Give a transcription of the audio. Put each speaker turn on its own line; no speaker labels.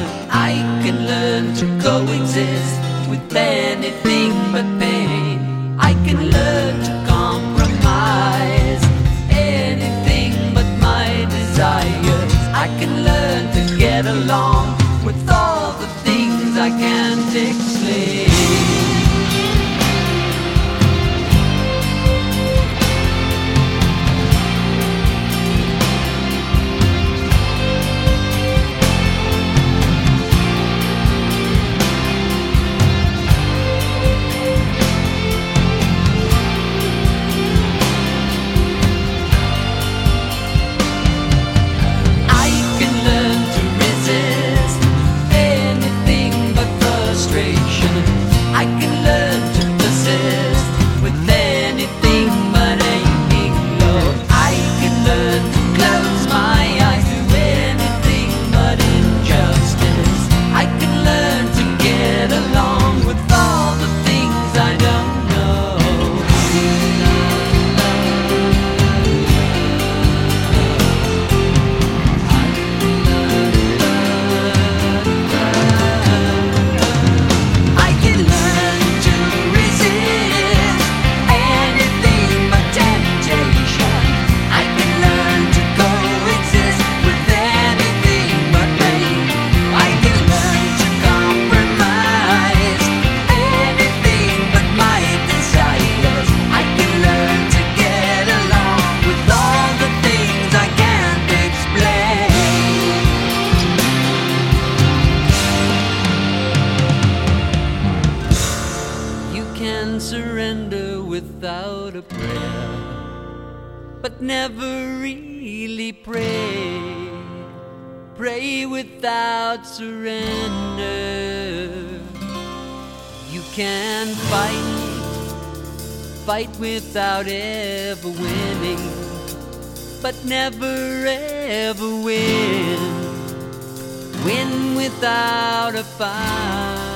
I can learn to coexist with anything but pain. I can learn to compromise anything but my desires. I can learn to get along with all the things I can't explain. I can learn to persist with anything but aching love. I can learn to close my eyes to anything but injustice. I can learn to get along with all the things I don't know. I can learn to resist anything but temptation. I can learn to coexist with anything but pain. I can learn to compromise anything but my desires. I can learn to get along with all the things I can't explain. You can surrender without a prayer, but never really pray. Pray without surrender. You can fight without ever winning, but never ever win without a fight.